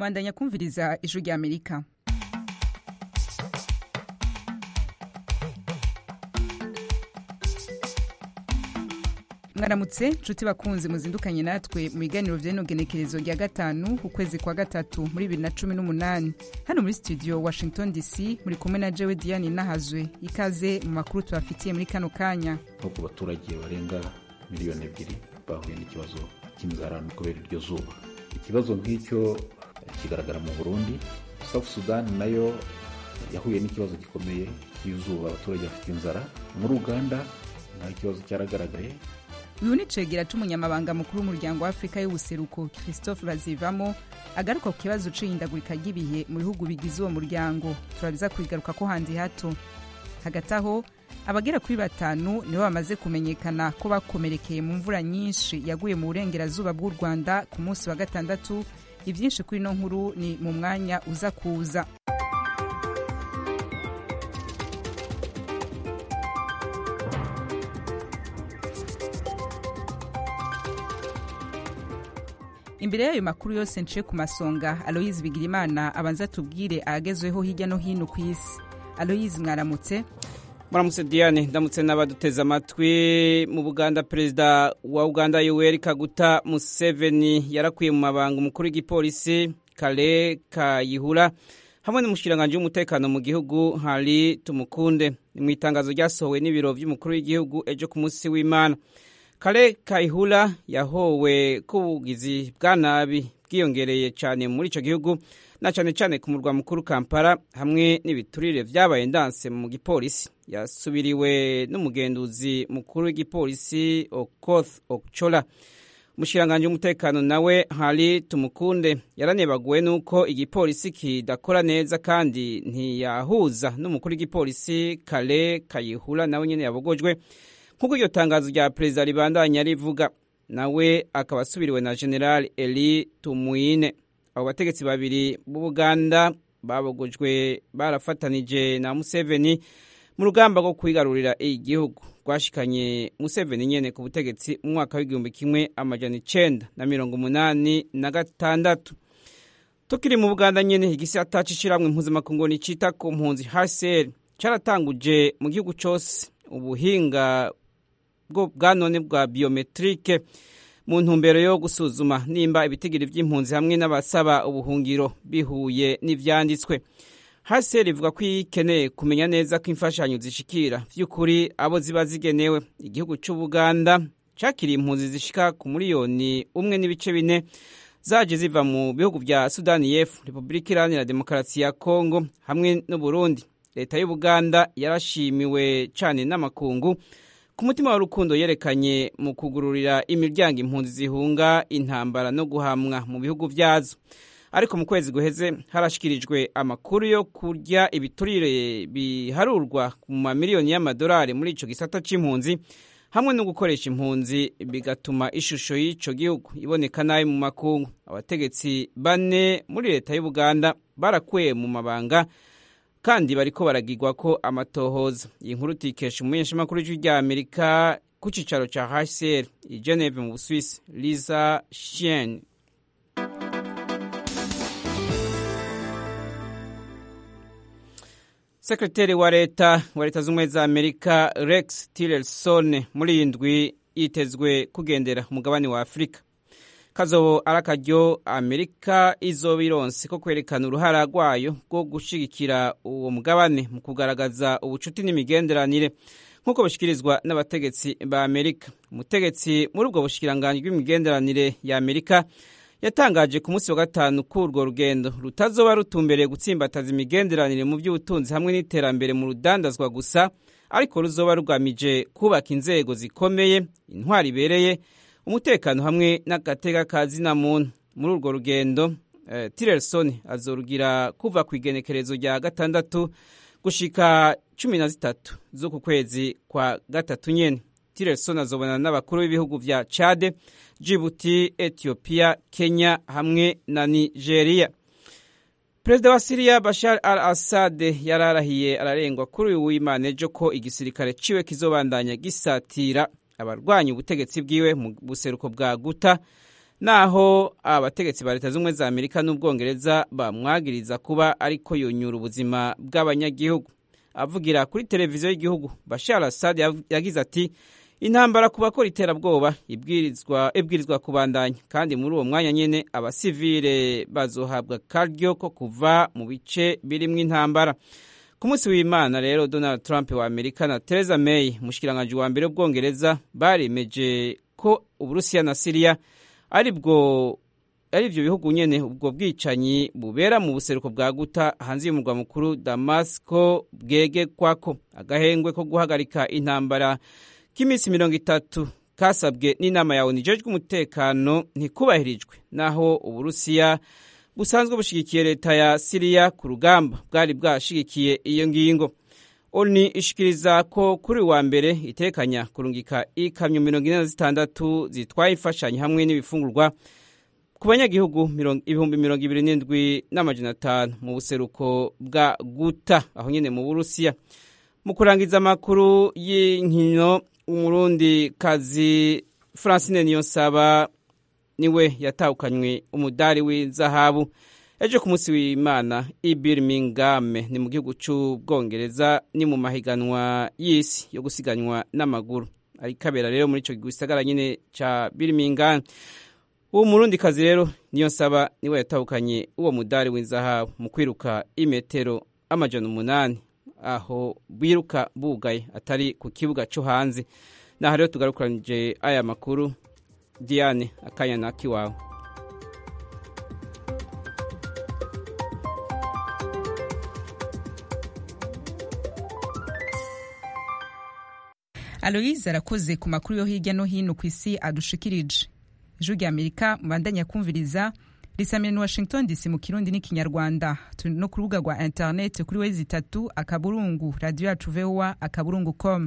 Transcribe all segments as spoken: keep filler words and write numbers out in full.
Mwandanya kumviriza ijwi rya Amerika. Mwaramutse nshuti bakunzi muzindukanye natwe mu biganiro vy'ino genekerezo rya gatanu ukwezi kwa gatatu muri bibiri na cumi n'umunani. Hano muri studio Washington D C muri kumwe na Jewe Diane Nahazwe. Ikaze mu makuru tubafitiye muri kano kanya. Nko ku baturage barenga miliyoni ebyiri bahuye n'ikibazo cy'inzara kubera iryo zuba. Ikibazo nk'icyo kigaragara mu Burundi. South Sudan nayo yahuye n'ikibazo gikomeye cy'izuba, abaturage bafite inzara. Muri Uganda nta kibazo cyaragaragaye. Uyu ni cegera c'umunyamabanga mukuru w'umuryango wa Afrika y'ubuseruko Christophe Bazivamo agaruka ku kibazo c'ihindagurika ry'ibihe mu bihugu bigize uwo muryango. Turabiza kwigaruka ko handi hato. Hagati aho abagera kuri batanu nibo bamaze kumenyekana ko bakomerekeye mu mvura nyinshi yaguye mu burengerazuba bw'u Rwanda ku munsi wa gatandatu. Ivyinshi kuri no nkuru ni mu mwanya uza kuza. Imbere y'ayo makuru yose nce ku masonga, Aloise Bigirimana abanza tubwire ahagezweho hirya no hino ku isi. Aloise, mwaramutse? Mwaramutse Diane, ndamutse n'abaduteze amatwi. Mu Buganda, perezida wa Uganda Yoweri Kaguta Museveni yarakwiye mu mabanga umukuru w'igipolisi Kale Kayihura hamwe n'umushikiranganje w'umutekano mu gihugu Hari Tumukunde. Mu itangazo ryasohowe n'ibiro by'umukuru w'igihugu ejo ku munsi w'Imana, Kale Kayihura yahowe kubugizi bwa nabi bwiyongereye cyane muri ico gihugu na cyane cyane ku murwa mukuru Kampala hamwe n'ibiturire vyabaye ndanse mu gipolisi. Yasubiriwe n'umugenduzi mukuru w'igipolisi Okoth Okchola. Umushikiranganje w'umutekano nawe Hari Tumukunde yaranebaguwe nuko igipolisi kidakora neza kandi ntiyahuza n'umukuru w'igipolisi Kale Kayihura nawe nyene yabogojwe nkuko iryo tangazo rya perezida ribandanya rivuga. Nawe akaba asubiriwe na General Eli Tumuine. Abo bategetsi babiri b'u Buganda babogojwe barafatanije na Museveni mu rugamba rwo kwigarurira igihugu rwashikanye Museveni nyene ku butegetsi mu mwaka w'igihumbi kimwe amajana icenda na mirongo umunani na gatandatu. Tukiri mu Buganda nyene, igisata c'ishiramwe mpuzamakungu nicita ku mpunzi H C R caratanguje mu gihugu cose ubuhinga bwa none bwa biometrike mu ntumbero yo gusuzuma nimba ibitigiri by'impunzi hamwe n'abasaba ubuhungiro bihuye n'ivyanditswe. H C R ivuga ko ikeneye kumenya neza ko imfashanyo zishikira vy'ukuri abo ziba zigenewe. Igihugu c'u Buganda cakiriye impunzi zishika ku miliyoni umwe n'ibice bine zaje ziva mu bihugu vya Sudani y'Epfo, Republika Iharanira Demokarasi ya Kongo hamwe n'u Burundi. Leta y'u Buganda yarashimiwe cane n'amakungu ku mutima w'urukundo yerekanye mu kugururira imiryango impunzi zihunga intambara no guhamwa mu bihugu vyazo. Ariko mu kwezi guheze harashikirijwe amakuru yo kurya ibiturire biharurwa mu mamiliyoni y'amadolari muri ico gisata c'impunzi hamwe no gukoresha impunzi bigatuma ishusho y'ico gihugu iboneka nabi mu makungu. Abategetsi bane muri leta y'u Buganda barakuye mu mabanga kandi bariko baragirwa ko amatohoza. Iyi nkuru tikesha umumenyeshamakuru w'ijwi rya Amerika ku cicaro ca H C R i Geneve mu Busuwisi, Lisa Schlein. Sekretari wa leta wa leta z'ubumwe za Amerika Rex Tillerson muri indwi yitezwe kugendera umugabane wa Afrika. Kazobo arakaryo Amerika izobironse ko kwerekana uruhara rwayo rwo gushigikira uwo mugabane mu kugaragaza ubucuti n'imigenderanire nkuko bushikirizwa n'abategetsi ba Amerika. Umutegetsi muri ubwo bushikiranganje bw'imigenderanire ya Amerika yatangaje ku munsi wa gatanu ko urwo rugendo rutazoba rutumbereye gutsimbataza imigenderanire mu by'ubutunzi hamwe n'iterambere mu rudandazwa gusa, ariko ruzoba rugamije kubaka inzego zikomeye, intwari ibereye, umutekano hamwe n'agateka kazina muntu. Muri urwo rugendo eh, Tillerson azorugira kuva ku igenekerezo rya gatandatu gushika cumi na zitatu z'uku kwezi kwa gatatu nyene. Tillerson azobana n'abakuru b'ibihugu vya Chad, Djibouti, Ethiopia, Kenya hamwe na Nigeria. Perezida wa Syria Bashar al-Assad yararahiye ararengwa kuri uyu w'Imana ejo ko igisirikare ciwe kizobandanya gisatira abarwanya ubutegetsi bwiwe mu buseruko bwa Guta naho abategetsi ba leta z'ubumwe za Amerika n'Ubwongereza bamwagiriza kuba ariko yonyura ubuzima bw'abanyagihugu. Avugira kuri televiziyo y'igihugu, Bashar Assad yagize ati intambara ku bakora iterabwoba ibwirizwa ibwirizwa kubandanya, kandi muri uwo mwanya nyene abasivile bazohabwa karyo ko kuva mu bice birimwo intambara. Ku munsi w'Imana rero Donald Trump wa Amerika na Theresa May mushikiranganje wa mbere w'Ubwongereza baremeje ko Uburusiya na Syria aribwo ari byo bihugu nyene ubwo bwicanyi bubera mu buseruko bwa Guta hanze y'umurwa mukuru Damasco bwege kwako agahengwe ko guhagarika intambara k'iminsi mirongo itatu kasabwe n'inama ya O N U ijejwe umutekano ntikubahirijwe, naho Uburusiya busanzwe bushigikiye leta ya Syria ku rugamba bwari bwashigikiye iyo ngingo. O N U ishikiriza ko kuri wa mbere itekanya kurungika ikamyo mirongo ine na zitandatu zitwaye imfashanyo hamwe n'ibifungurwa ku banyagihugu ibihumbi mirongo ibiri n'indwi n'amajana atanu mu buseruko bwa Guta aho nyene mu Burusiya. Mu kurangiza amakuru y'inkino, Umurundi kazi Francine Niyonsaba niwe yatahukanywe umudari w'inzahabu ejo ku munsi w'Imana i Birmingham ni mu gihugu c'Ubwongereza, ni mu mahiganwa y'isi yo gusiganywa n'amaguru ari kabera rero muri ico gisagara nyene ca Birmingham. Uwo Murundi kazi rero Niyonsaba niwe yatahukanye uwo mudari w'inzahabu mu kwiruka imetero amajana umunani aho biruka bugaye atari ku kibuga cyo hanze. Naho rero tugarukanije aya makuru. Diane akanya nakiwawe. Aloise arakoze ku makuru yo hirya no hino ku isi adushikirije. Ijwi rya Amerika mubandanya kumviriza risamira Washington D C mu Kirundi n'ikinyarwanda, turi no ku rubuga rwa internet kuri wezi itatu akaburungu radio yacu V O A akaburungu com.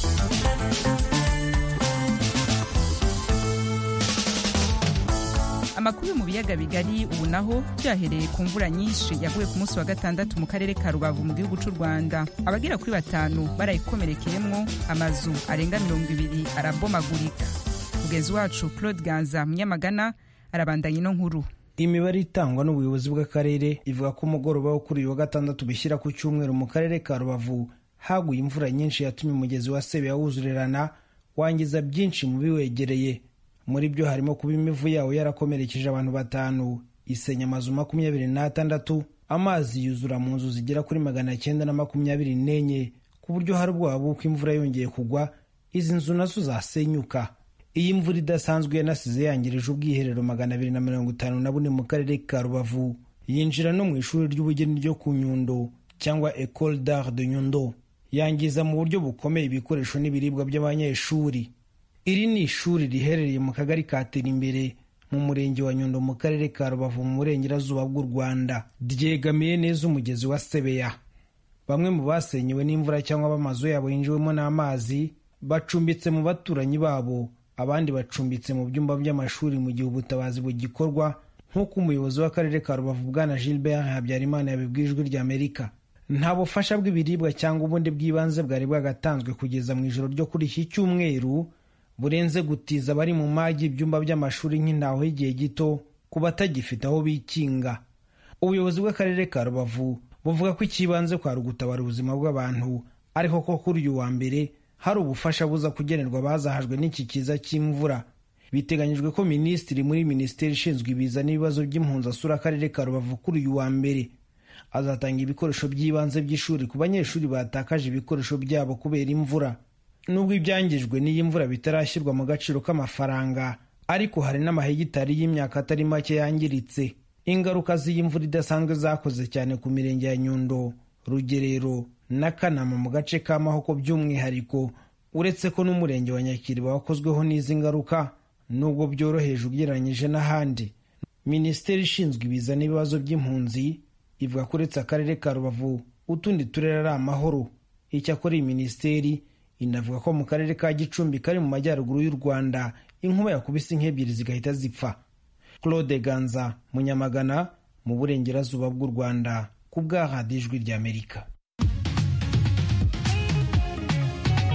Amakuru mu biyaga bigari ubu naho byahereye ku mvura nyinshi yaguye ku munsi wa gatandatu mu karere ka Rubavu mu gihugu cy'u Rwanda. Abagera kuri batanu barayikomerekeyemwo, amazu arenga mirongo ibiri arabomagurika. Mugenzi wacu Claude Ganza Munyamagana arabandanya ino nkuru. Imibare itangwa n'ubuyobozi bw'akarere ivuga ko umugoroba wo kuri uyu wa gatandatu bishyira ku cyumweru mu karere ka Rubavu haguye imvura nyinshi yatumye umugezi wa Sebeya wuzurirana wangiza byinshi mu biwegereye. Muri byo harimo kuba imivu yawo yarakomerekeje abantu batanu, isenya amazu makumyabiri n'atandatu, amazi yuzura mu nzu zigera kuri magana cyenda na makumyabiri n'enye, ku buryo hari ubwoba bw'uko imvura yongeye kugwa izi nzu nazo zasenyuka. Iyi mvura idasanzwe yanasize yangirije ubwiherero magana abiri na mirongo itanu na bune mu karere ka Rubavu, yinjira no mu ishuri ry'ubugeni ryo ku Nyundo cyangwa École d'Art de Nyundo, yangiza mu buryo bukomeye ibikoresho n'ibiribwa by'abanyeshuri. Iri ni ishuri riherereye mu kagari ka Terimbere mu murenge wa Nyundo mu karere ka Rubavu mu burengerazuba bw'u Rwanda, ryegamiye neza umugezi wa Sebeya. Bamwe mu basenyewe n'imvura cyangwa bamazu yabo yinjiwemo n'amazi bacumbitse mu baturanyi babo, abandi bacumbitse mu byumba by'amashuri mu gihe ubutabazi bugikorwa, nk'uko umuyobozi w'akarere ka Rubavu Bwana Gilbert Habyarimana yabibwiye Ijwi rya Amerika. Nta bufasha bw'ibiribwa cyangwa ubundi bw'ibanze bwari bwagatanzwe kugeza mu ijoro ryo kuri iki cyumweru, burenze gutiza bari mu magi ibyumba by'amashuri nk'intaho y'igihe gito ku batagifite aho bikinga. Ubuyobozi bw'akarere ka Rubavu buvuga ko ikibanze kwa gutabara ubuzima bw'abantu, ariko ko kuri uyu wa mbere hari ubufasha buza kugenerwa bazahajwe n'iki kiza cy'imvura. Biteganyijwe ko minisitiri muri minisiteri ishinzwe ibiza n'ibibazo by'impunzi asura akarere ka Rubavu kuri uyu wa mbere. Azatanga ibikoresho by'ibanze by'ishuri ku banyeshuri batakaje ibikoresho byabo kubera imvura. Nubwo ibyangijwe n'iyi mvura bitarashyirwa mu gaciro k'amafaranga, ariko hari n'amahegitari y'imyaka atari make yangiritse. Ingaruka z'iyi mvura idasanzwe zakoze cyane ku mirenge ya Nyundo, Rugerero na Kanama mu gace ka Mahoko by'umwihariko, uretse ko n'umurenge wa Nyakiriba wakozweho n'izi ngaruka nubwo byoroheje ugereranyije n'ahandi. Minisiteri ishinzwe ibiza n'ibibazo by'impunzi ivuga ko uretse akarere ka Rubavu utundi turere ari amahoro. Icyakora iyi minisiteri inavuga ko mu karere ka Gicumbi kari mu majyaruguru y'u Rwanda inkuba yakubise nk'ebyiri zigahita zipfa. Claude Ganza Munyamagana mu burengerazuba bw'u Rwanda ku bwa Radio Ijwi rya Amerika.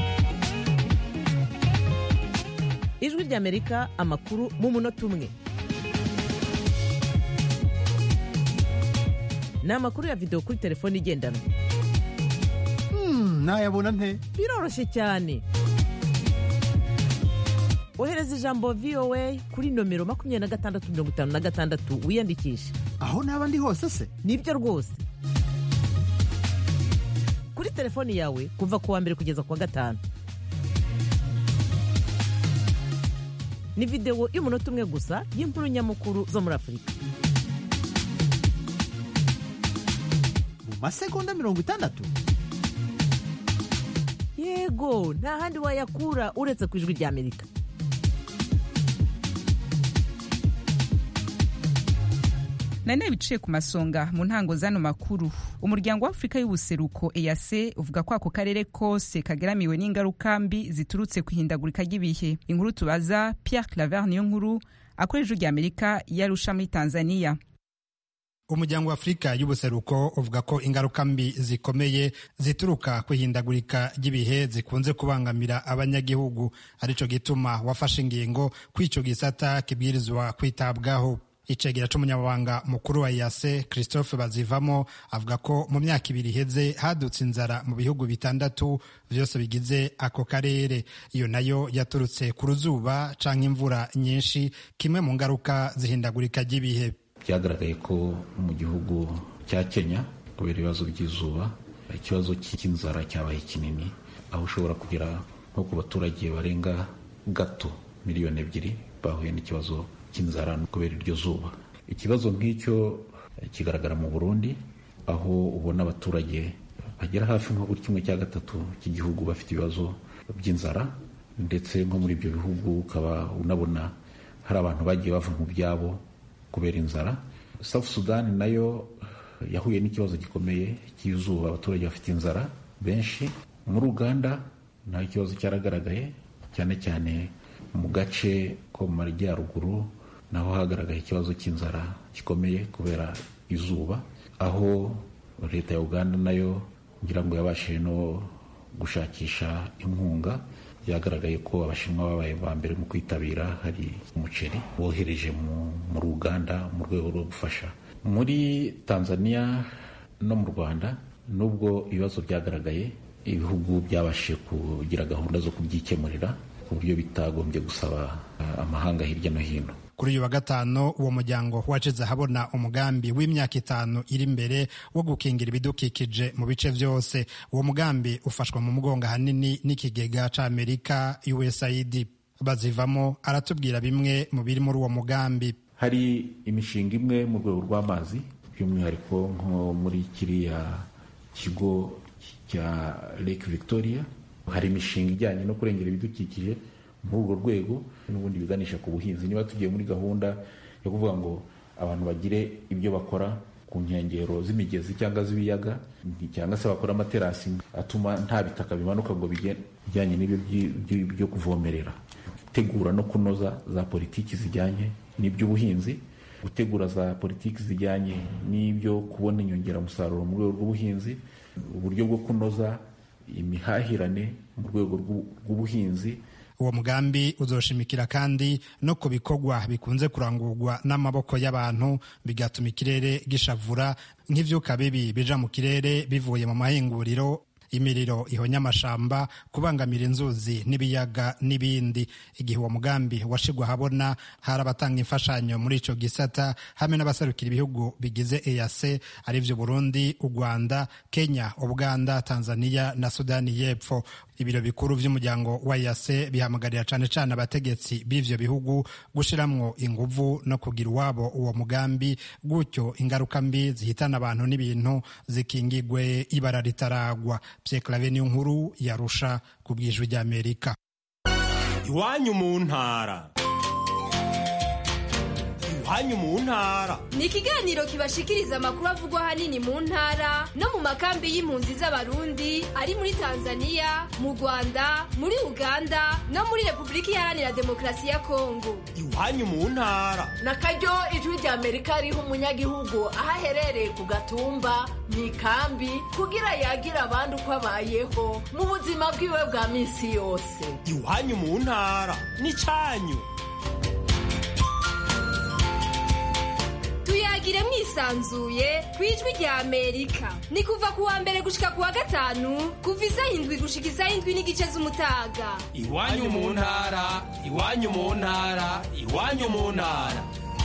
Ijwi rya Amerika, amakuru mu munota umwe. ni amakuru ya videwo kuri telefone igendanwa. nayabona nte? Biroroshye cyane. Ohereza ijambo V O A kuri nomero makumyabiri na gatandatu mirongo itanu na gatandatu wiyandikishe. Aho naba ndi hose se? Nibyo rwose. Kuri telefoni yawe kuva ku wa mbere kugeza ku wa gatanu. Ni videwo y'umunota umwe gusa y'inkuru nyamukuru zo muri Afurika. Mu masegonda mirongo itandatu? Yego, nta handi wayakura uretse ku ijwi ry'Amerika. nane biciye ku masonga mu ntango zano makuru. Umuryango wa Afrika y'ubuseruko E A C uvuga ko ako karere kose kageramiwe n'ingaruka mbi ziturutse kwihindagurika ry'ibihe. Inkuru tubaza Pierre Claver niyo nkuru akorera ijwi ry'Amerika yarusha muri Tanzania. Umuryango wa Afrika y'ubuseruko uvuga ko ingaruka mbi zikomeye zituruka kwihindagurika ry'ibihe zikunze kubangamira abanyagihugu, arico gituma wafashe ingingo kw'ico gisata kibwirizwa kwitabwaho. Icegera c'umunyamabanga mukuru wa E A C Christophe Bazivamo avuga ko mu myaka ibiri iheze hadutse inzara mu bihugu bitandatu vyose bigize ako karere. Iyo nayo yaturutse ku ruzuba canke imvura nyinshi, kimwe mu ngaruka zihindagurika ry'ibihe. Byagaragaye ko mu gihugu cya Kenya kubera ibibazo by'izuba ikibazo cy'inzara cyabaye kinini, aho ushobora kugera nko ku baturage barenga gato miliyoni ebyiri bahuye n'ikibazo cy'inzara kubera iryo zuba. Ikibazo nk'icyo kigaragara mu Burundi, aho ubona abaturage bagera hafi nko buri kimwe cya gatatu cy'igihugu bafite ibibazo by'inzara, ndetse nko muri ibyo bihugu ukaba unabona hari abantu bagiye bava mu byabo kubera inzara. South Sudan nayo yahuye n'ikibazo gikomeye cy'izuba, abaturage bafite inzara benshi. Muri Uganda nta kibazo cyaragaragaye, cyane cyane mu gace ko mu majyaruguru naho hagaragaye ikibazo cy'inzara gikomeye kubera izuba, aho leta ya Uganda nayo ngira ngo yabashije no gushakisha inkunga. Byagaragaye ko abashinwa babaye ba mbere mu kwitabira, hari umuceri bohereje mu Uganda mu rwego rwo gufasha. Muri Tanzania no mu Rwanda nubwo ibibazo byagaragaye, ibihugu byabashije kugira gahunda zo kubyikemurira ku buryo bitagombye gusaba amahanga hirya no hino. Kuri uyu wa gatanu uwo muryango wacize ahabona umugambi w'imyaka itanu iri imbere wo gukingira ibidukikije mu bice byose. Uwo mugambi ufashwa mu mugongo hanini n'ikigega c'Amerika U S A I D. Bazivamo aratubwira bimwe mu biri muri uwo mugambi. Hari imishinga imwe mu rwego rw'amazi, by'umwihariko nko muri kiriya kigo cya Lake Victoria. Hari imishinga ijyanye no kurengera ibidukikije muri urwo rwego, n'ubundi biganisha ku buhinzi. Niba tugiye muri gahunda yo kuvuga ngo abantu bagire ibyo bakora ku nkengero z'imigezi cyangwa z'ibiyaga, cyangwa se bakora amaterasi atuma nta bitaka bimanuka ngo bijyanye n'ibyo byo kuvomerera. Gutegura no kunoza za politiki zijyanye n'iby'ubuhinzi, gutegura za politiki zijyanye n'ibyo kubona inyongeramusaruro mu rwego rw'ubuhinzi, uburyo bwo kunoza imihahirane mu rwego rw'ubuhinzi. Uwo mugambi uzoshimikira kandi no ku bikorwa bikunze kurangurwa n'amaboko y'abantu bigatuma ikirere gishavura, nk'ivyuka bibi bija mu kirere bivuye mu mahinguriro, imiriro ihonya amashamba, kubangamira inzuzi n'ibiyaga n'ibindi. Igihe uwo mugambi washigwa habona, hari abatanga imfashanyo muri ico gisata hamwe n'abasarukira ibihugu bigize E A C arivyo Burundi, u Rwanda, Kenya, Uganda, Tanzania na Sudani y'Epfo. Ibiro bikuru vy'umuryango wa E A C bihamagarira cane cane abategetsi b'ivyo bihugu gushiramwo inguvu no kugira uwabo uwo mugambi, gutyo ingaruka mbi zihitana abantu n'ibintu zikingigwe ibara ritaragwa. Pierre Claver niyo nkuru yarusha ku bw'ijwi ry'Amerika. Iwanyu mu ntara. Iwanyu mu ntara ni ikiganiro kibashikiriza amakuru avugwa ahanini mu ntara no mu makambi y'impunzi z'abarundi ari muri Tanzania, mu Rwanda, muri Uganda no muri Repubulika Iharanira Demokarasi ya Kongo. Iwanyu mu ntara Nakaryo ijwi ry'Amerika riha umunyagihugu aho aherereye ku gatumba, mu ikambi, kugira yagira abandi uko abayeho mu buzima bwiwe bwa minsi yose. Iwanyu mu ntara ni cyanyu. Tuya tuyagire mwisanzuye ku ijwi rya Amerika. Ni kuva ku wa mbere gushika ku wa gatanu kuva isaha indwi gushika isaha indwi n'igice z'umutaga. Iwanyu mu ntara, iwanyu mu ntara, iwanyu mu ntara.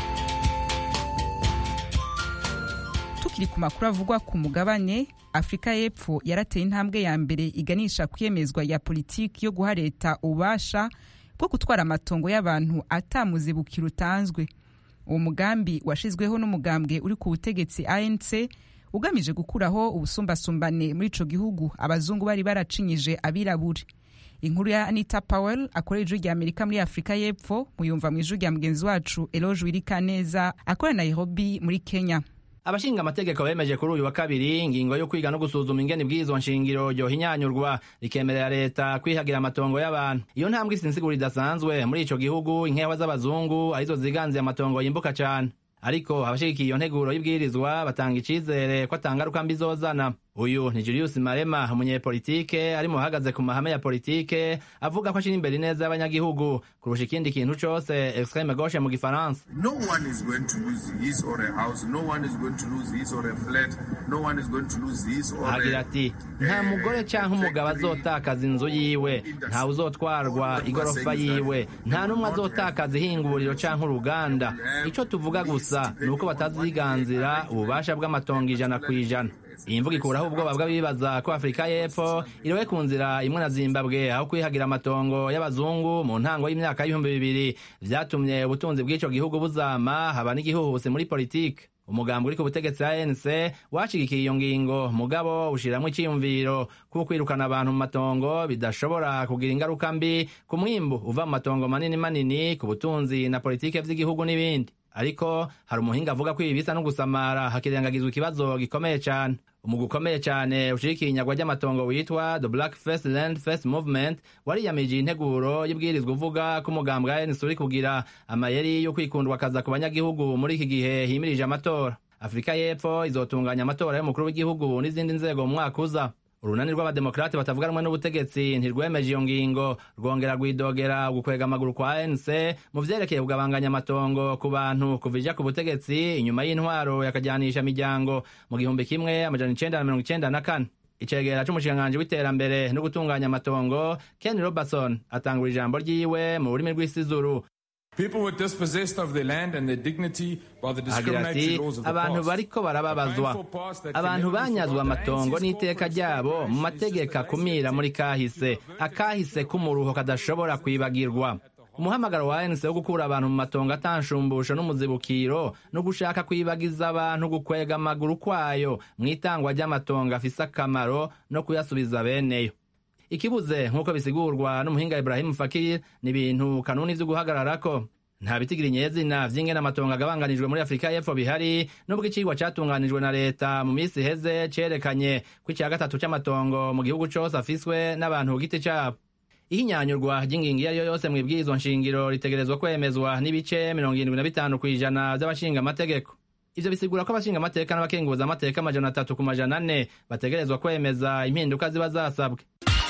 Tukiri ku makuru avugwa ku mugabane, Afrika y'Epfo yarateye intambwe ya mbere iganisha kwiyemezwa ya politiki yo guha leta ububasha bwo gutwara amatongo y'abantu atamuzibukiro utanzwe. Uwo mugambi washizweho n'umugambwe uri ku butegetsi A N C ugamije gukuraho ubusumbasumbane muri ico gihugu abazungu bari baracinyije abirabure. Inkuru ya Anita Powell akorera ijwi rya Amerika muri Afrika y'Epfo muyumva mu ijwi rya mugenzi wacu Eloge Wirikaneza akorera Nairobi muri Kenya. Abashinga amategeko bemeje kuri uyu wa kabiri ingingo yo kwiga no gusuzuma ingene bw'izo nshingiro ryo hinyanyurwa rikemerera leta kwihagira amatongo y'abantu. Iyo ntambwe isinsigura idasanzwe muri ico gihugu inkewa z'abazungu arizo ziganze amatongo yimbuka cyane. Ariko abashigikiye iyo nteguro y'ibwirizwa batanga icizere ko atangaruka mbi zozana. Uyu ni Julius Marema, umunyepolitike ari muhagaze ku mahame ya politike, avuga ko ashira imbere neza y'abanyagihugu kurusha ikindi kintu cose, extreme gauche mu gifaransa. No one is going to lose his or a house, no one is going to lose his or a flat, no one is going to lose his or a... Agira ati, nta mugore canke umugabo azotakaza inzu yiwe, nta uzotwarwa igorofa yiwe, nta numwe azotakaza ihinguriro canke uruganda. Ico tuvuga gusa nuko bataziganzira ububasha bw'amatongo ijana kwijana. Iyi mvuga ikuraho ubwoba bw'abibaza ko Afrika y'Epfo iriwe ku nzira imwe na Zimbabwe aho kwihagira amatongo y'abazungu mu ntango y'imyaka y'ibihumbi bibiri vyatumye ubutunzi bw'ico gihugu buzama haba n'igihuhuse muri politike. Umugambi uri ku butegetsi A N C washigikiye iyo ngingo mugabo ushiramwo iciyumviro kuko kwirukana abantu mu matongo bidashobora kugira ingaruka mbi ku mwimbu uva mu matongo manini manini, ku butunzi na politike vy'igihugu n'ibindi. Ariko hari umuhinga avuga ko ibi bisa no gusamara hakirengagizwa ikibazo gikomeye cyane. Umugu ukomeye cyane ushigikiye inyagwa ry'amatongo witwa The Black First Land First Movement wariyamije integuro y'ibwirizwa uvuga ko umugambi wa A N C uri kugira amayeri yo kwikundwa kaza ku banyagihugu muri iki gihe himirije amatora. Afrika y'Epfo izotunganya amatora y'umukuru w'igihugu n'izindi nzego mu mwaka uza. Urunani rw'abademokrate batavuga rumwe n'ubutegetsi ntirwemeje iyo ngingo rwongera rwidogera gukwega amaguru kwa A N C mu vyerekeye kugabanganya amatongo ku bantu kuvija ku butegetsi inyuma y'intwaro yakajyanisha imiryango mu gihumbi kimwe amajana icenda na mirongo icenda na kane. Icegera c'umushikiranganji w'iterambere no gutunganya amatongo Ken Robertson atangura ijambo ryiwe mu rurimi rw'isizuru. People were dispossessed of their land and their dignity by the discriminatory laws of the past. Abantu bariko barababazwa, abantu banyazwa amatongo n'iteka ryabo mu mategeko akumira muri kahise, akahise k'umuruho kadashobora kwibagirwa. Umuhamagaro wa A N C wo gukura abantu mu matongo atanshumbusho n'umuzibukiro no gushaka kwibagiza abantu gukwega amaguru kwayo mw'itangwa ry'amatongo afise akamaro no kuyasubiza beneyo. Ikibuze nk'uko bisigurwa n'umuhinga Ibrahim Fakir ni ibintu kanuni vyo guhagararako. Nta bitigiri nyezina vy'ingene amatongo agabanganijwe muri Afrika y'Epfo bihari, nubwo icigwa catunganijwe na leta mu misi heze cerekanye ko ica gatatu c'amatongo mu gihugu cose afiswe n'abantu ku giti cabo. Ihinyanyurwa ry'ingingo iyo ariyo yose mw'ibwirizwa nshingiro ritegerezwa kwemezwa n'ibice mirongo irindwi na bitanu kw'ijana vy'abashinga amategeko. Ivyo bisigura ko abashinga amateka n'abakenguza amateka amajana atatu ku majana ane bategerezwa kwemeza impinduka ziba zasabwe.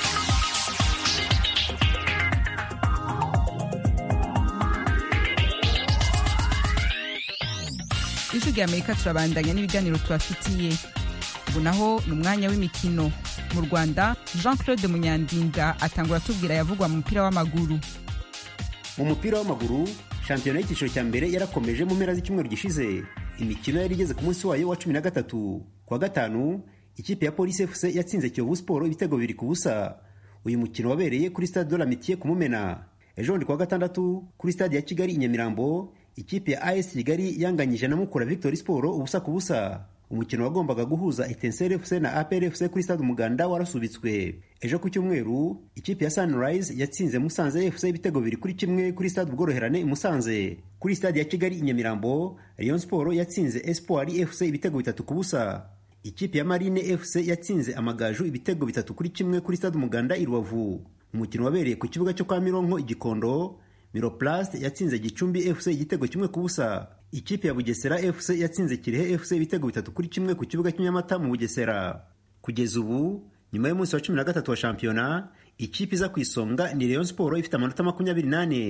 Ijwi rya Amerika turabandanya n'ibiganiro tubafitiye. Ubu naho ni umwanya w'imikino. Mu Rwanda Jean-Claude Munyandinda atangura tubwira yavugwa mu mupira w'amaguru. Mu mupira w'amaguru shampiyona y'ikiciro cya mbere yarakomeje mu mpera z'icyumweru gishize. Imikino yari igeze ku munsi wayo wa cumi na gatatu. Kwa gatanu ikipe ya Police F C yatsinze Kiyovu Sport ibitego bibiri ku busa. Uyu mukino wabereye kuri Stade de l'Amitié ku Mumena. Ejo ndi kwa gatandatu kuri Stade ya Kigali i Nyamirambo ikipe ya A S Kigali yanganyije na Mukura Victory Sport ubusa ku busa. Umukino wagombaga guhuza Etincelle F C na A P R F C kuri Stade Umuganda warasubitswe. Ejo ku cyumweru ikipe ya Sunrise yatsinze Musanze F C ibitego bibiri kuri kimwe kuri Stade Ubworoherane i Musanze. Kuri Stade ya Kigali i Nyamirambo Rayon Sport yatsinze Espoir F C ibitego bitatu ku busa. Ikipe ya Marine F C yatsinze Amagaju ibitego bitatu kuri kimwe kuri Stade Umuganda i Rubavu. Umukino wabereye ku kibuga cyo kwa Mironko i Gikondo Miroplast yatsinze Gicumbi F C igitego kimwe ku busa. Ikipe ya Bugesera F C yatsinze Kirehe F C ibitego bitatu kuri kimwe ku kibuga cy'Nyamata mu Bugesera. Kugeza ubu nyuma y'umunsi wa cumi na gatatu wa shampiyona ikipe iza kwisonga ni Rayon Sport ifite amanota makumyabiri nane.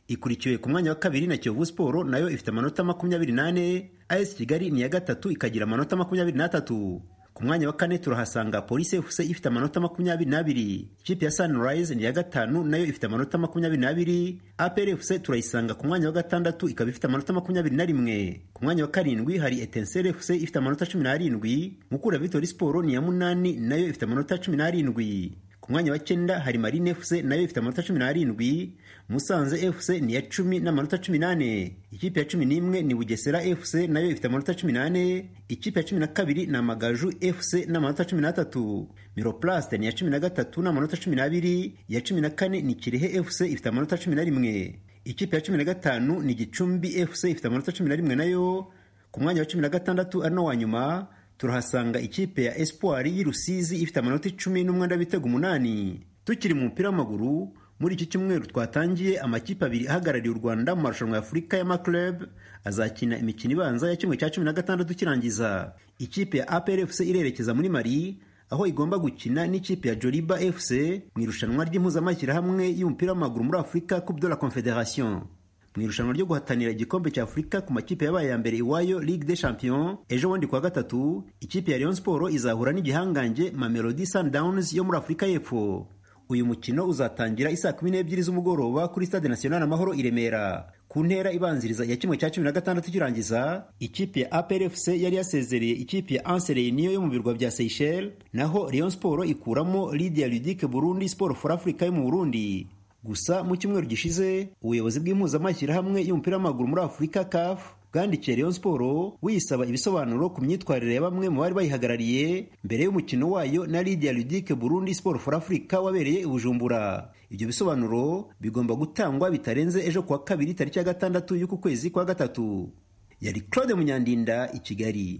ikurikiwe ku mwanya wa kabiri na Kiyovu Sport nayo ifite amanota makumyabiri n'ane, A S Kigali ni iya gatatu ikagira amanota makumyabiri n'atatu. Ku mwanya wa kane turahasanga Police F C ifite amanota makumyabiri n'abiri, ikipe ya Sunrise ni iya gatanu nayo ifite amanota makumyabiri n'abiri, A P R F C turayisanga ku mwanya wa gatandatu ikaba ifite amanota makumyabiri na rimwe. Ku mwanya wa karindwi hari Etincelle F C ifite amanota cumi n'arindwi, Mukura Victory Sport ni iya munani nayo ifite amanota cumi n'arindwi. Ku mwanya wa cyenda hari Marine F C nayo ifite amanota cumi n'arindwi, Musanze F C ni iya cumi n'amanota cumi n'ane, ikipe ya cumi n'imwe ni Bugesera F C nayo ifite amanota cumi n'ane, ikipe ya cumi na kabiri ni Amagaju F C n'amanota cumi n'atatu, Miroplast ni iya cumi na gatatu n'amanota cumi n'abiri, iya cumi na kane ni Kirehe F C ifite amanota cumi na rimwe, ikipe ya cumi na gatanu ni Gicumbi F C ifite amanota cumi na rimwe nayo. Ku mwanya wa cumi na gatandatu ari no wa nyuma turahasanga ikipe ya Espoir y'i Rusizi ifite amanota icumi n'umwenda w'ibitego umunani. Tukiri mu mupira w'amaguru, muri iki cyumweru twatangiye amakipe abiri ahagarariye u Rwanda mu marushanwa ya Afurika y'Amaclub azakina imikino ibanza ya kimwe cya cumi na gatandatu kirangiza. Ikipe ya A P R F C irerekeza muri Mali aho igomba gukina n'ikipe ya Joliba F C mu irushanwa ry'impuzamashyirahamwe y'umupira w'amaguru muri Afurika Coupe de la Confédération. Mu irushanwa ryo guhatanira igikombe cya Afurika ku makipe yabaye ya mbere iwayo Ligue des Champions, ejo bundi kwa gatatu ikipe ya Rayon Sport izahura n'igihangange Mamelodi Sundowns yo muri Afurika y'Epfo. Uyu mukino uzatangira isaa kumi n'ebyiri z'umugoroba kuri Stade National Amahoro i Remera. Ku ntera ibanziriza ya kimwe cya cumi na gatandatu kirangiza, ikipe ya A P R F C yari yasezereye ikipe ya Anse Reunion yo mu birwa bya Seychelles, naho Rayon Sport ikuramo Lydia Ludic Burundi Sport for Africa yo mu Burundi. Gusa mu cyumweru gishize ubuyobozi bw'impuzamashyirahamwe y'umupira w'amaguru muri Afurika C A F bwandikiye Rayon Sport wisaba ibisobanuro ku myitwarire ya bamwe mu bari bayihagarariye mbere y'umukino wayo na Lydia Ludic Burundi Sport for Africa wabereye i Bujumbura. Ibyo bisobanuro bigomba gutangwa bitarenze ejo kuwa kabiri tariki ya gatandatu y'uku kwezi kwa gatatu. Yari Claude Munyandinda i Kigali.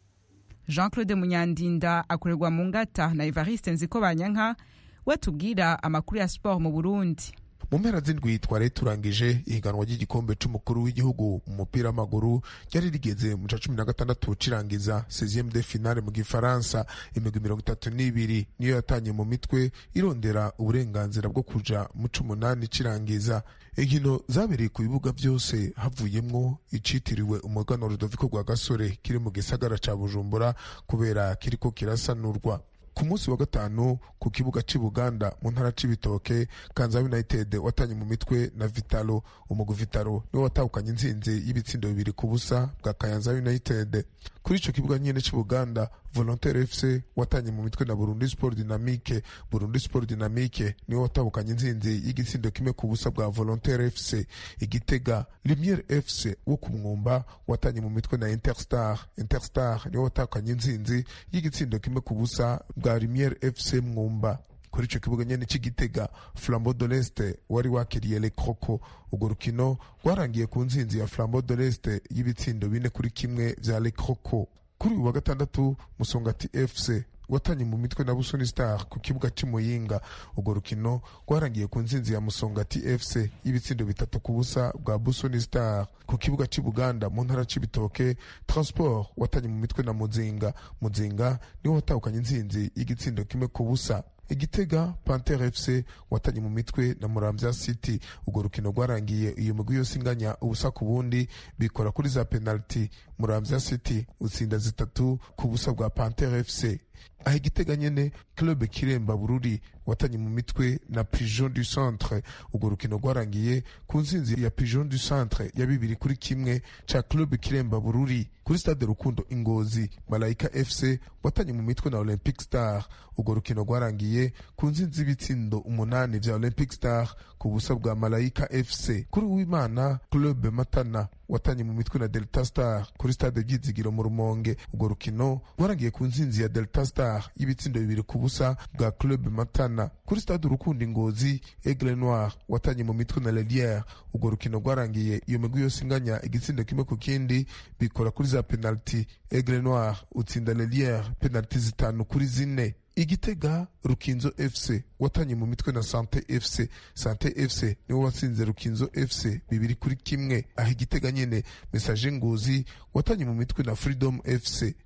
Jean Claude Munyandinda akorerwa mu ngata na Evariste Nzikobanyanka watubwira amakuru ya sport mu Burundi. Mu mpera z'indwi twari turangije ihiganwa ry'igikombe c'umukuru w'igihugu mu mupira w'amaguru ryari rigeze mu ca cumi na gatandatu cirangiza seizième de finale mu Gifaransa. Imigwi mirongo itatu n'ibiri niyo yatanye mu mitwe irondera uburenganzira bwo kuja mu c'umunani cirangiza. Inkino zabereye ku bibuga byose havuyemwo icitiriwe umuganwa Rudoviko Rwagasore kiri mu gisagara ca Bujumbura kubera kiriko kirasanurwa. Ku munsi wa gatanu ku kibuga cy'i Buganda mu ntara c'Ibitoke, Kanza United watanye mu mitwe na Vitalo. Umugwi Vitalo niwo watahukanye intsinzi y'ibitsindo bibiri ku busa bwa Kayanza United. Kuri ico kibuga nyene cy'i Buganda, Volontaire F C watanye mu mitwe na Burundi Sport Dynamique. Burundi Sport Dynamique niwo watahukanye intsinzi y'igitsindo kimwe ku busa bwa Volontaire F C. Igitega, Lumiere F C wo ku Mwumba watanye mu mitwe na Interstar. Interstar niwo watahukanye intsinzi y'igitsindo kimwe ku busa bwa Lumiere F C Mwumba. Kuri ico kibuga nyene c'Igitega, Flambeau de l'Est wari wakiriye Le Croco. Urwo rukino rwarangiye ku ntsinzi ya Flambeau de l'Est y'ibitsindo bine kuri kimwe vya Le Croco. Kuri uwa gatandatu, Musongati F C watanye mu mitwe na Busoni Star ku kibuga c'Imuyinga. Urwo rukino rwarangiye ku ntsinzi ya Musongati F C y'ibitsindo bitatu ku busa bwa Busoni Star. Ku kibuga cy'i Buganda mu ntara c'Ibitoke, Transport watanye mu mitwe na Muzinga. Muzinga niwo watahukanye intsinzi y'igitsindo kimwe ku busa. Igitega, Panther F C watanye mu mitwe na Muramvya City. Urwo rukino rwarangiye iyo migwi yose inganya ubusa ku bundi bikora kuri za penalty. Muramvya City utsinda zitatu ku busa bwa Panther F C. Aho Igitega nyene, Club Kiremba Bururi watanye mu mitwe na Pigeon du Centre. Urwo rukino rwarangiye ku ntsinzi ya Pigeon du Centre ya bibiri kuri kimwe ca Club Kiremba Bururi. Kuri Stade Rukundo Ingozi, Malaika F C watanye mu mitwe na Olympic Star. Urwo rukino rwarangiye ku ntsinzi ibitsindo umunani vya Olympic Star ku busa bwa Malaika F C. Kuri Uwimana, Club Matana watanye mu mitwe na Delta Star kuri Stade Byizigiro mu Rumonge. Urwo rukino rwarangiye ku ntsinzi ya Delta Star y'ibitsindo bibiri ku busa bwa Club Matana. Kuri Stade Rukundo Ingozi, Aigle Noir watanye mu mitwe na Lelière. Urwo rukino rwarangiye iyo migwi yose inganya igitsindo kimwe ku kindi bikora kuri za penalty. Aigle Noir utsinda Lelière penalty zitanu kuri zine. Igitega, Rukinzo F C watanye mu mitwe na Sante F C. Sante F C niwo watsinze Rukinzo F C bibiri kuri kimwe. Aho Igitega nyene, Message Ngozi watanye mu mitwe na Freedom F C.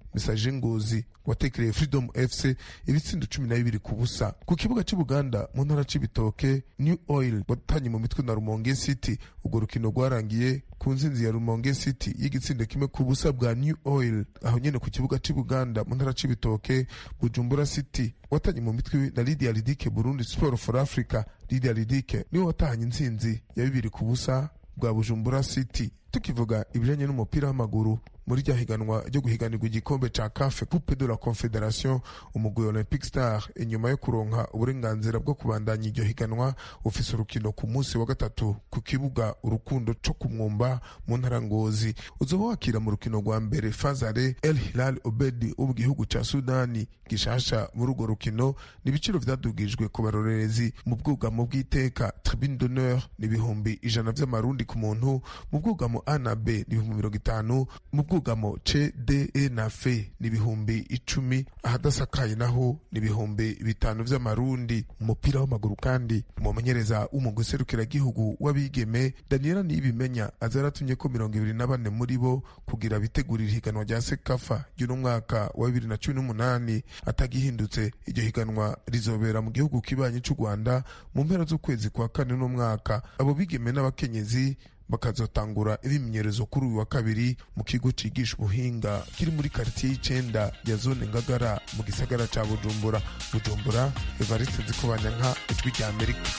Messager Ngozi watekereye Freedom F C ibitsindo cumi na bibiri ku busa. Ku kibuga cy'i Buganda mu ntara c'Ibitoke, New Oil watanye mu mitwe na Rumonge City. Urwo rukino rwarangiye ku nzinzi ya Rumonge City y'igitsindo kimwe ku busa bwa New Oil. Aho nyene ku kibuga cy'i Buganda mu ntara c'Ibitoke, Bujumbura City watanye mu mitwe na Lydia Lidike Burundi Sport for Africa. Lydia Lidike niwe watahanye inzinzi ya bibiri ku busa bwa Bujumbura City. Tukivuga ibijanye n'umupira w'amaguru, muri rya higanwa ryo guhiganirwa igikombe ca C A F Coupe de la Confederation, umugwi Olympic Star inyuma yo kuronka uburenganzira bwo kubandanya iryo higanwa ufise urukino ku munsi wa gatatu ku kibuga Urukundo co kumwumba mu ntara Ngozi. Uzoba wakira mu rukino rwa mbere Fazare El Hilal Obedi wo mu gihugu ca Sudani gishasha. Muri urwo rukino n'ibiciro vyadugijwe ku barorerezi. Mu bwugamo bw'iteka Tribune d'Honneur n'ibihumbi ijana vy'amarundi ku muntu, mu bwugamo A na B n'ibihumbi mirongo itanu, mu bwugamo C D E na F n'ibihumbi icumi, ahadasakaye naho n'ibihumbi bitanu vy'amarundi. Umupira w'amaguru kandi umumenyereza w'umugwi serukiragihugu w'abigeme Daniela Niyibimenya azaratumye ko mirongo ibiri na bane muri bo kugira bitegurira higanwa rya Sekafa y'uno mwaka wa bibiri na cumi n'umunani. Atagihindutse iryo higanwa rizobera mu gihugu kibanyi c'u Rwanda mu mpera z'ukwezi kwa kane n'umwaka. Abo bigeme n'abakenyezi bakazotangura ibimenyerezo kuri uyu wa kabiri mu kigo cigisha ubuhinga kiri muri quartier y'icenda ya zone Ngagara mu gisagara ca Bujumbura. Bujumbura, Evariste Nzikobanyanka, Ijwi rya Amerika.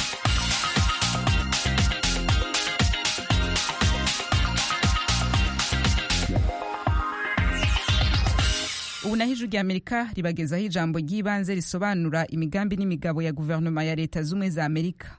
Ubu naho Ijwi rya Amerika ribagezaho ijambo ry'ibanze risobanura imigambi n'imigabo ya guverinoma ya Leta z'Ubumwe za Amerika.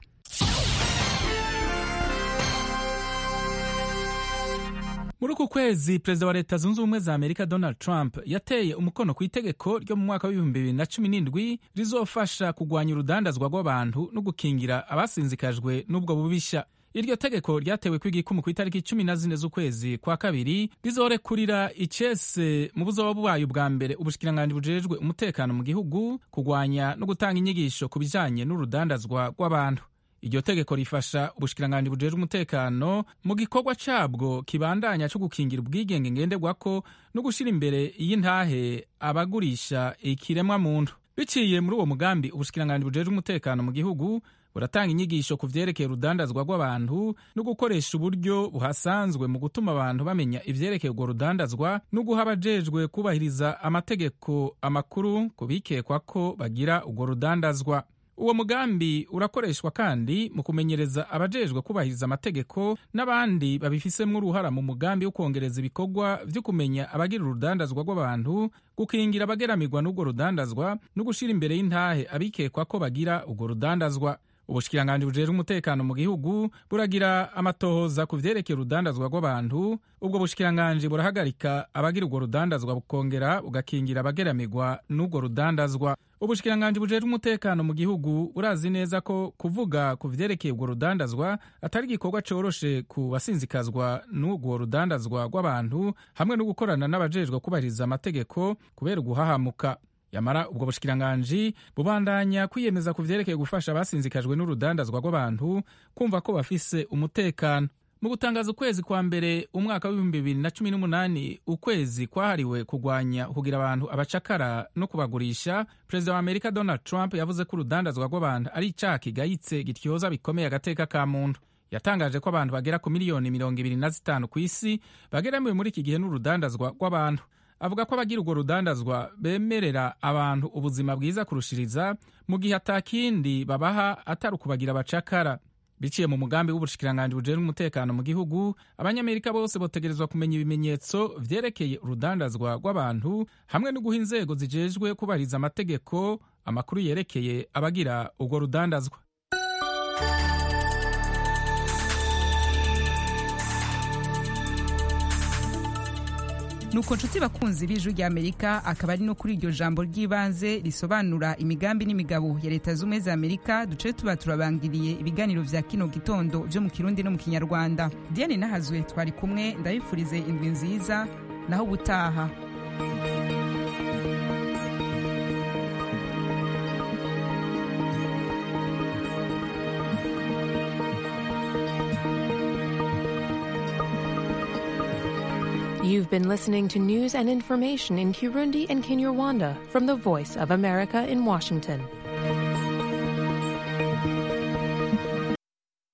Muri uku kwezi perezida wa Leta zunze ubumwe za Amerika Donald Trump yateye umukono ku itegeko ryo mu mwaka w'ibihumbi bibiri na cumi n'indwi rizofasha kugwanya urudandazwa rw'abantu no gukingira abasinzikajwe n'ubwo bubisha. Iryo tegeko ryatewe kw'igikumu ku itariki cumi na zine z'ukwezi kwa kabiri rizorekurira icese mu buzoba bwayo bwa mbere ubushikiranganji bujejwe umutekano mu gihugu kugwanya no gutanga inyigisho ku bijanye n'urudandazwa rw'abantu. Iryo tegeko rifasha ubushikiranganji bujejwe umutekano mu gikorwa cabwo kibandanya cyo gukingira ubwigenge ngenderwako no gushira imbere y'intahe abagurisha ikiremwa muntu. Biciye muri uwo mugambi ubushikiranganji bujejwe umutekano mu gihugu buratanga inyigisho ku vyerekeye urudandazwa rw'abantu no gukoresha uburyo buhasanzwe mu gutuma abantu bamenya ivyerekeye urwo rudandazwa no guha abajejwe kubahiriza amategeko amakuru ku bikekwa ko bagira urwo rudandazwa. Uwo mugambi urakoreshwa kandi mu kumenyereza abajejwe kubahiriza amategeko n'abandi babifisemwo uruhara mu mugambi wo kwongereza ibikorwa vyo kumenya abagira urudandazwa rw'abantu, gukingira abageramirwa n'urwo rudandazwa no gushira imbere y'intahe abikekwa ko bagira urwo rudandazwa. Ubushikiranganji bujejwe umutekano mu gihugu buragira amatohoza ku vyerekeye urudandazwa rw'abantu. Ubwo bushikiranganji burahagarika abagira urwo rudandazwa bukongera bugakingira abageramirwa n'urwo rudandazwa. Ubushikiranganji bujejwe umutekano mu gihugu burazi neza ko kuvuga ku vyerekeye urwo rudandazwa atari igikorwa coroshe ku basinzikazwa n'urwo rudandazwa rw'abantu, hamwe no gukorana n'abajejwe kubahiriza amategeko kubera uguhahamuka. Yamara ubwo bushikiranganji bubandanya kwiyemeza ku vyerekeye gufasha abasinzikajwe n'urudandazwa rw'abantu kumva ko bafise umutekano. Mu gutangaza ukwezi kwa mbere umwaka w'ibihumbi bibiri na cumi n'umunani, ukwezi kwahariwe kugwanya kugira abantu abacakara no kubagurisha, perezida wa Amerika Donald Trump yavuze ko urudandazwa rw'abantu ari icaha kigayitse gityoza bikomeye agateka ka muntu. Yatangaje ko abantu bagera ku miliyoni mirongo ibiri na zitanu ku isi bageramiwe muri iki gihe n'urudandazwa rw'abantu. Avuga ko abagira urwo rudandazwa bemerera abantu ubuzima bwiza kurushiriza mu gihe atakindi babaha atari ukubagira abacakara. Biciye mu mugambi w'ubushikiranganji bujejwe umutekano mu gihugu, abanyamerika bose botegerezwa kumenya ibimenyetso vyerekeye urudandazwa rw'abantu hamwe no guha inzego zijejwe kubahiriza amategeko amakuru yerekeye abagira urwo rudandazwa. Nuko nshuti bakunzi b'Ijwi rya Amerika, akaba ari no kuri iryo jambo ry'ibanze risobanura imigambi n'imigabo ya Leta z'Ubumwe za Amerika duce tuba turabangiriye ibiganiro vya kino gitondo vyo mu Kirundi no mu Kinyarwanda. Diane Nahazwe twari kumwe, ndabifurize indwi nziza naho butaha. Iyi You've been listening to news and information in Kirundi and Kinyarwanda from the Voice of America in Washington.